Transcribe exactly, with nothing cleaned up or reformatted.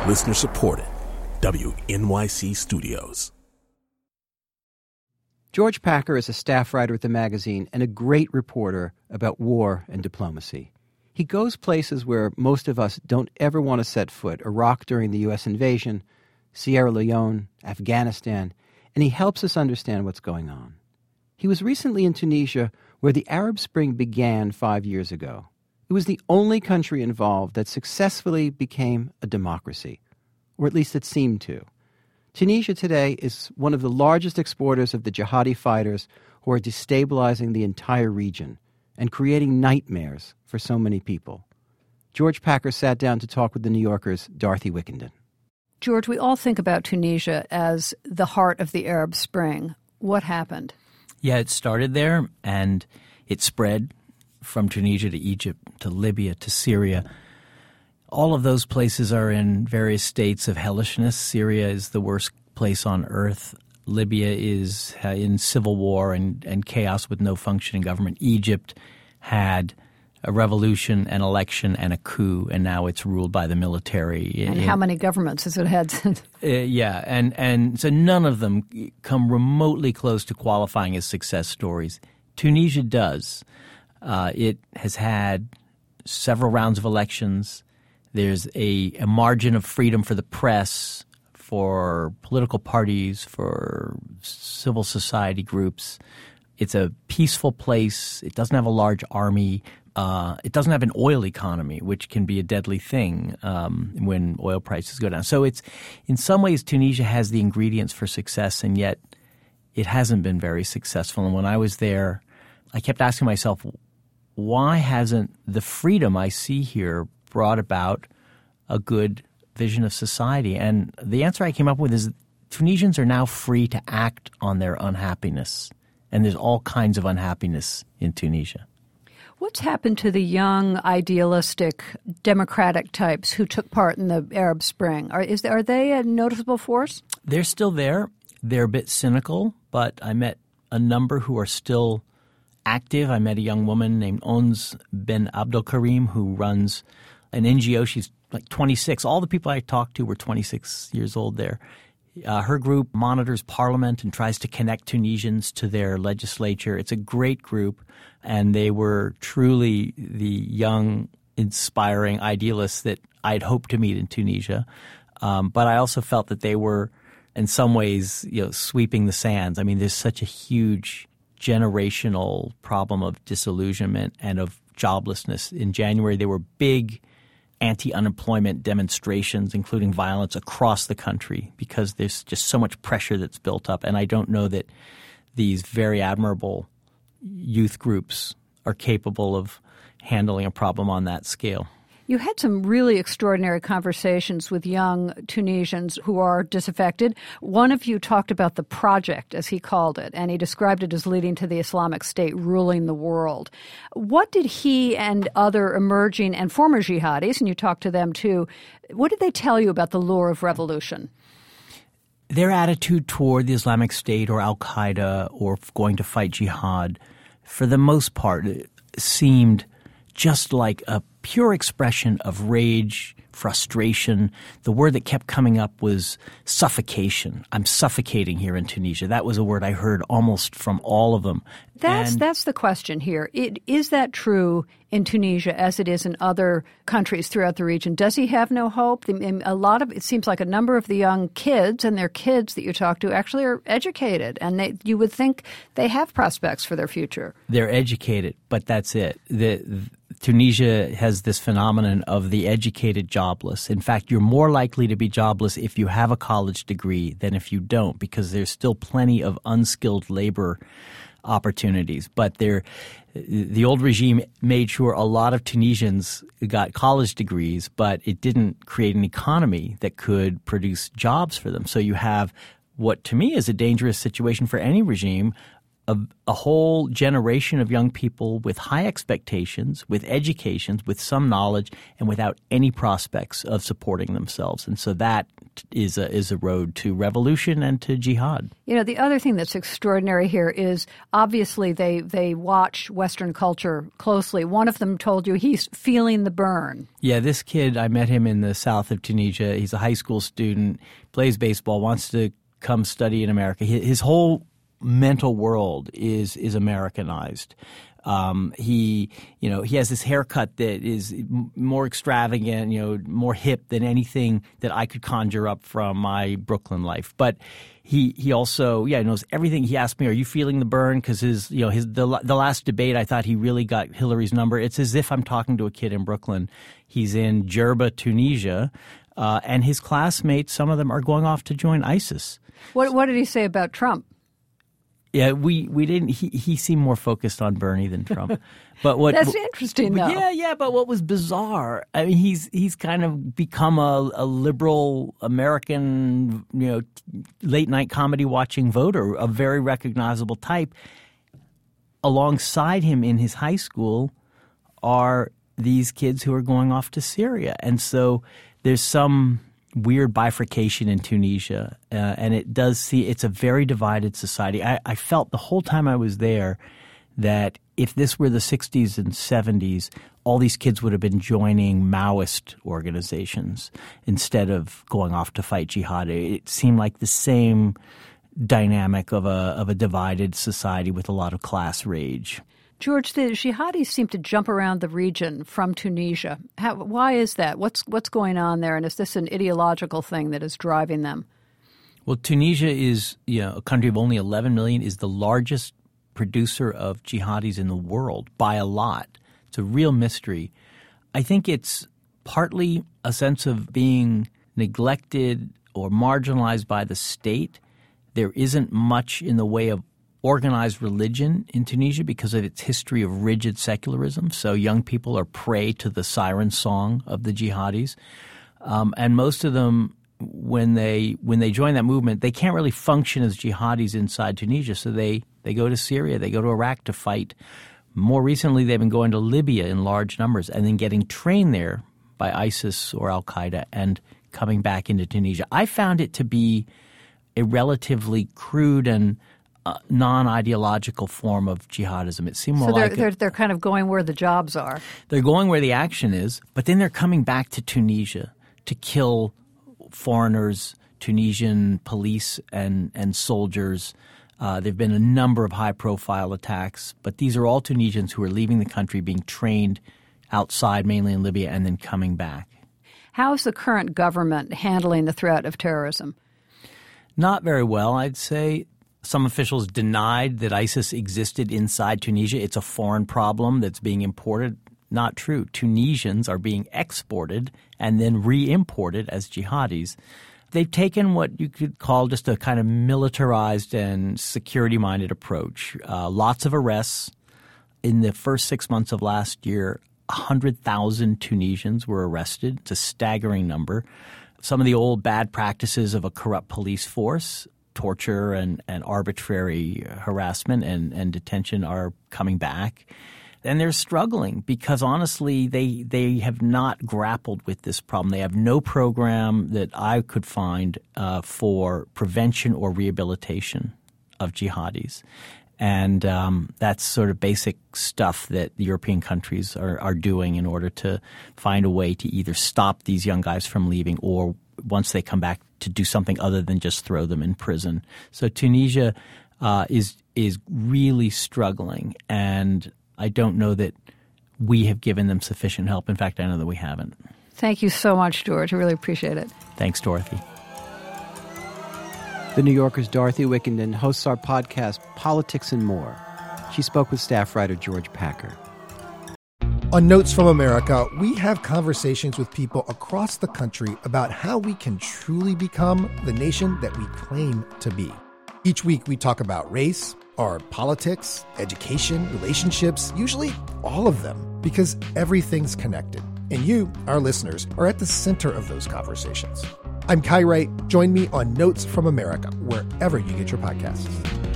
Listener supported. W N Y C Studios. George Packer is a staff writer at the magazine and a great reporter about war and diplomacy. He goes places where most of us don't ever want to set foot: Iraq during the U S invasion, Sierra Leone, Afghanistan, and he helps us understand what's going on. He was recently in Tunisia, where the Arab Spring began five years ago. It was the only country involved that successfully became a democracy, or at least it seemed to. Tunisia today is one of the largest exporters of the jihadi fighters who are destabilizing the entire region and creating nightmares for so many people. George Packer sat down to talk with the New Yorker's Dorothy Wickenden. George, we all think about Tunisia as the heart of the Arab Spring. What happened? Yeah, it started there, and it spread from Tunisia to Egypt to Libya to Syria. All of those places are in various states of hellishness. Syria is the worst place on earth. Libya is in civil war and, and chaos with no functioning government. Egypt had a revolution, an election, and a coup, and now it's ruled by the military. And in, how many governments has it had since? Uh, yeah, and, and so none of them come remotely close to qualifying as success stories. Tunisia does. Uh, it has had several rounds of elections. There's a, a margin of freedom for the press, for political parties, for civil society groups. It's a peaceful place. It doesn't have a large army. Uh, it doesn't have an oil economy, which can be a deadly thing um, when oil prices go down. So it's in some ways Tunisia has the ingredients for success, and yet it hasn't been very successful. And when I was there, I kept asking myself, why hasn't the freedom I see here brought about a good vision of society? And the answer I came up with is Tunisians are now free to act on their unhappiness. And there's all kinds of unhappiness in Tunisia. What's happened to the young, idealistic, democratic types who took part in the Arab Spring? Are, is, are they a noticeable force? They're still there. They're a bit cynical, but I met a number who are still active. I met a young woman named Ons Ben Abdel Karim who runs an N G O. She's like twenty-six. All the people I talked to were twenty-six years old there. Uh, her group monitors parliament and tries to connect Tunisians to their legislature. It's a great group, and they were truly the young, inspiring idealists that I'd hoped to meet in Tunisia. Um, but I also felt that they were, in some ways, you know, sweeping the sands. I mean, there's such a huge generational problem of disillusionment and of joblessness. In January, there were big anti-unemployment demonstrations, including violence across the country, because there's just so much pressure that's built up. And I don't know that these very admirable youth groups are capable of handling a problem on that scale. You had some really extraordinary conversations with young Tunisians who are disaffected. One of you talked about the project, as he called it, and he described it as leading to the Islamic State ruling the world. What did he and other emerging and former jihadis, and you talked to them too, what did they tell you about the lure of revolution? Their attitude toward the Islamic State or al-Qaeda or going to fight jihad, for the most part, seemed just like a pure expression of rage, frustration. The word that kept coming up was suffocation. I'm suffocating here in Tunisia. That was a word I heard almost from all of them. That's and that's the question here. It, is that true in Tunisia as it is in other countries throughout the region? Does he have no hope? A lot of it seems like a number of the young kids and their kids that you talk to actually are educated, and they, you would think they have prospects for their future. They're educated, but that's it. The, the, Tunisia has this phenomenon of the educated jobless. In fact, you're more likely to be jobless if you have a college degree than if you don't, because there's still plenty of unskilled labor opportunities. But there, the old regime made sure a lot of Tunisians got college degrees, but it didn't create an economy that could produce jobs for them. So you have what to me is a dangerous situation for any regime, a, a whole generation of young people with high expectations, with educations, with some knowledge, and without any prospects of supporting themselves. And so that is a, is a road to revolution and to jihad. You know, the other thing that's extraordinary here is obviously they, they watch Western culture closely. One of them told you he's feeling the burn. Yeah, this kid, I met him in the south of Tunisia. He's a high school student, plays baseball, wants to come study in America. His whole mental world is is Americanized. Um, he, you know, he has this haircut that is more extravagant, you know, more hip than anything that I could conjure up from my Brooklyn life. But he he also, yeah, knows everything. He asked me, "Are you feeling the burn?" Because his, you know, his the the last debate, I thought he really got Hillary's number. It's as if I'm talking to a kid in Brooklyn. He's in Djerba, Tunisia, uh, and his classmates, some of them are going off to join ISIS. What what did he say about Trump? Yeah, we, we didn't. He, he seemed more focused on Bernie than Trump. But what that's interesting, though. Yeah, yeah. But what was bizarre? I mean, he's he's kind of become a, a liberal American, you know, late night comedy watching voter, a very recognizable type. Alongside him in his high school are these kids who are going off to Syria, and so there's some weird bifurcation in Tunisia, uh, and it does see it's a very divided society. I, I felt the whole time I was there that if this were the sixties and seventies, all these kids would have been joining Maoist organizations instead of going off to fight jihad. It seemed like the same dynamic of a of a divided society with a lot of class rage. George, the jihadis seem to jump around the region from Tunisia. How, why is that? What's what's going on there? And is this an ideological thing that is driving them? Well, Tunisia is, you know, a country of only eleven million, is the largest producer of jihadis in the world by a lot. It's a real mystery. I think it's partly a sense of being neglected or marginalized by the state. There isn't much in the way of organized religion in Tunisia because of its history of rigid secularism. So young people are prey to the siren song of the jihadis. Um, and most of them, when they when they join that movement, they can't really function as jihadis inside Tunisia. So they, they go to Syria, they go to Iraq to fight. More recently, they've been going to Libya in large numbers and then getting trained there by ISIS or Al-Qaeda and coming back into Tunisia. I found it to be a relatively crude and Uh, non-ideological form of jihadism. It seemed more so they're, like they're, they're kind of going where the jobs are. They're going where the action is, but then they're coming back to Tunisia to kill foreigners, Tunisian police and, and soldiers. Uh, there have been a number of high-profile attacks, but these are all Tunisians who are leaving the country, being trained outside, mainly in Libya, and then coming back. How is the current government handling the threat of terrorism? Not very well, I'd say. Some officials denied that ISIS existed inside Tunisia. It's a foreign problem that's being imported. Not true. Tunisians are being exported and then re-imported as jihadis. They've taken what you could call just a kind of militarized and security-minded approach. Uh, lots of arrests. In the first six months of last year, one hundred thousand Tunisians were arrested. It's a staggering number. Some of the old bad practices of a corrupt police force, torture and, and arbitrary harassment and, and detention are coming back. And they're struggling because, honestly, they they have not grappled with this problem. They have no program that I could find uh, for prevention or rehabilitation of jihadis. And um, that's sort of basic stuff that the European countries are, are doing in order to find a way to either stop these young guys from leaving or, once they come back, to do something other than just throw them in prison. So Tunisia uh, is is really struggling, and I don't know that we have given them sufficient help. In fact, I know that we haven't. Thank you so much, George. I really appreciate it. Thanks, Dorothy. The New Yorker's Dorothy Wickenden hosts our podcast, Politics and More. She spoke with staff writer George Packer. On Notes from America, we have conversations with people across the country about how we can truly become the nation that we claim to be. Each week we talk about race, our politics, education, relationships, usually all of them, because everything's connected. And you, our listeners, are at the center of those conversations. I'm Kai Wright. Join me on Notes from America, wherever you get your podcasts.